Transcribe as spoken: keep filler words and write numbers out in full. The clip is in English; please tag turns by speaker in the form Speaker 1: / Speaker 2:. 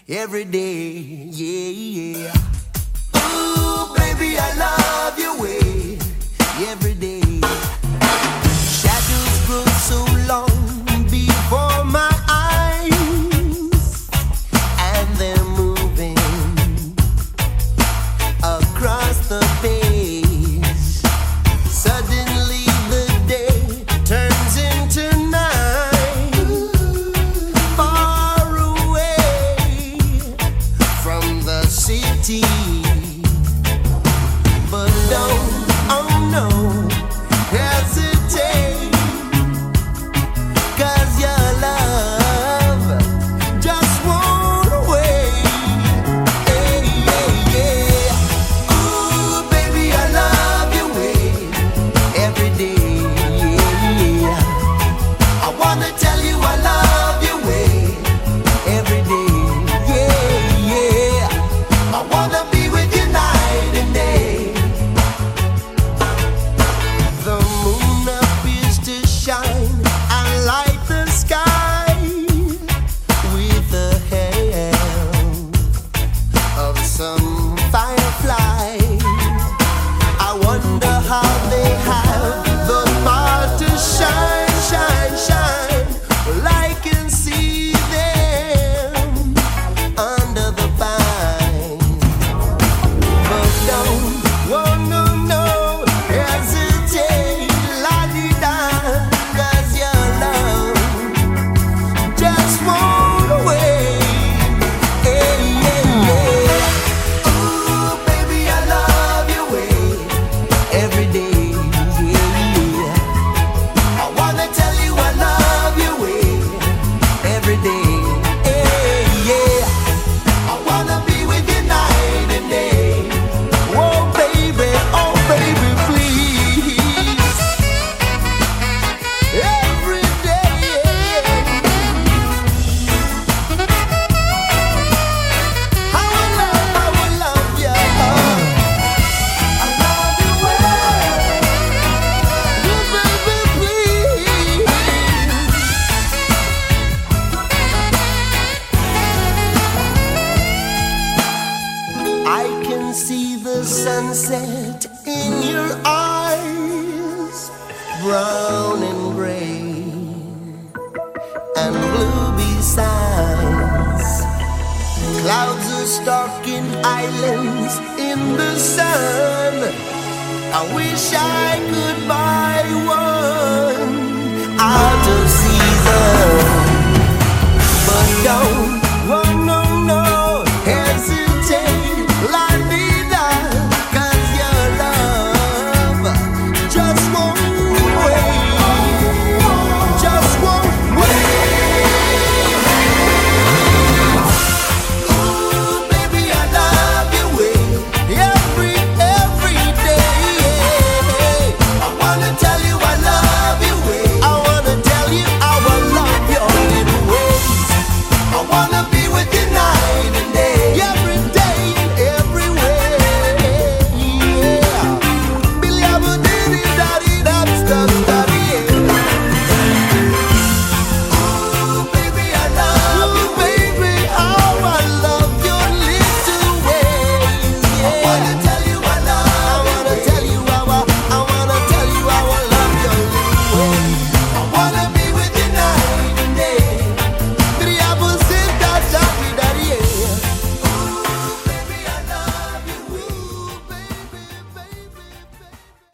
Speaker 1: every day, yeah, yeah. Ooh, baby, I love your way every day. Shadows grow so long before my eyes, and they're moving across the page. Suddenly the day turns into night, far away from the city. But don't, oh no, hesitate, 'cause your love just won't wait. Hey, yeah, yeah. Ooh, baby, I love your way every day, yeah. I wanna tell you I love your way every day, yeah, yeah. I wanna be with you night and day. The moon appears to shine and light the sky with the help of some firefly. I wonder how they have the power to shine, shine, shine. Well, I can see them under the pine. But don't, whoa, no, no, hesitate, la-di-da, 'cause your love just won't wait. Hey, yeah, yeah. Ooh, baby, I love your way every day, yeah. I wanna tell you I love your way every day, hey, yeah. I wanna be with you night and day. Oh baby, oh baby, please, every day. How I love, how I love you. I love you well. Oh baby, please. I can see the sunset in your eyes, brown and gray and blue besides. Clouds are stalking islands in the sun. I wish I could buy one out of season.